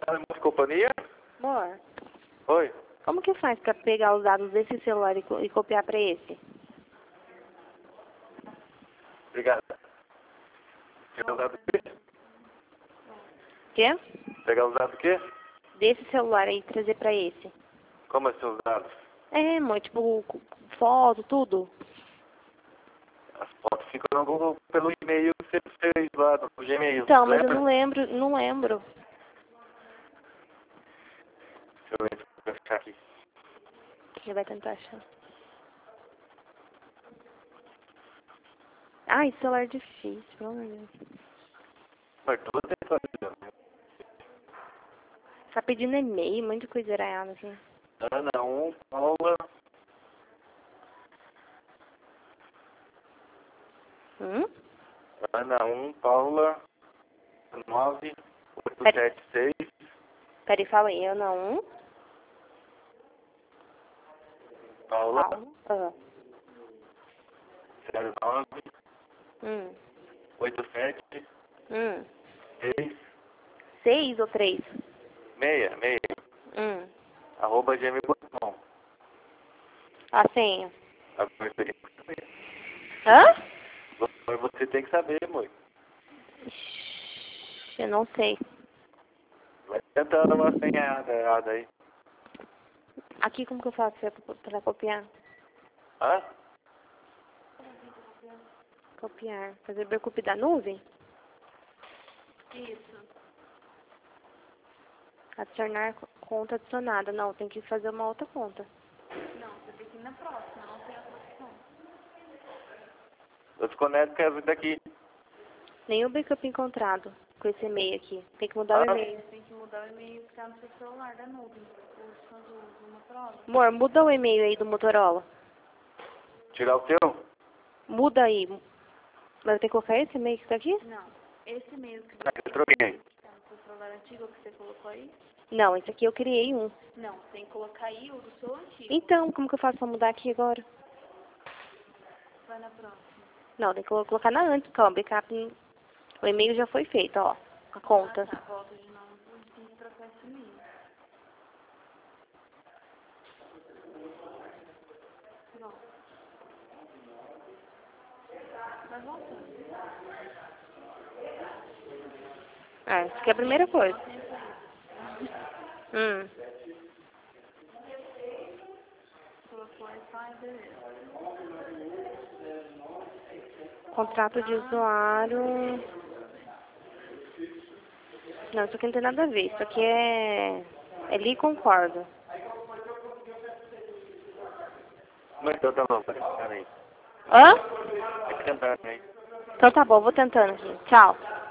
de companhia? Amor, Oi. como que faz pra pegar os dados desse celular e copiar pra esse? Obrigado. Pegar os dados do quê? Quê? Pegar os dados do quê? Desse celular aí, trazer pra esse. Como assim os dados? É, amor, tipo, foto, tudo. As fotos ficam no Google pelo e-mail que você fez lá no Gmail. Então, mas eu lembra? não lembro, não lembro. Deixa eu ver se eu vou achar aqui. Ele vai tentar achar. Ai, celular é difícil, pelo amor de Deus. Mas tô tentando. Tá pedindo e-mail, um monte de coisa errada, assim. Ana 1, Paula. Ana 1, Paula. 9876. Peraí, fala aí, Ana 1. Paula. Paula. 09. 87. 6. 6 ou 3? 6. Arroba gmail.com. A senha. Agora você tem que saber. Hã? Agora você tem que saber, amor. Ixi, eu não sei. Vai tentando uma senha errada aí. Aqui como que eu faço pra copiar? Hã? Copiar. Fazer backup da nuvem? Isso. Adicionar conta adicionada. Não, tem que fazer uma outra conta. Não, você tem que ir na próxima, não tem outra opção. Eu desconecto que é daqui. Nenhum backup encontrado com esse e-mail aqui. Tem que mudar o e-mail. Tem que mudar o e-mail que tá no seu celular da nuvem. Usando uma prova. Amor, muda o e-mail aí do Motorola. Tirar o seu? Muda aí. Mas tem que colocar esse e-mail que tá aqui? Não. Esse e-mail que Ah, eu troquei. tá no seu celular antigo que você colocou aí? Não, esse aqui eu criei um. Não, tem que colocar aí o do seu antigo. Então, como que eu faço pra mudar aqui agora? Vai na próxima. Não, tem que colocar na antes, calma, backup. O e-mail já foi feito, ó. A conta. Ah, tá. Volta de novo e tem que trocar esse e-mail. Volta. Vai voltando. Ah, isso aqui é a primeira coisa. Colocou Wi-Fi, beleza. Contrato de usuário. Não, isso aqui não tem nada a ver. Isso aqui é li concordo. Mas então tá bom, vai tentando aí. Hã? Vai tentando aí. Então tá bom, vou tentando aqui. Tchau.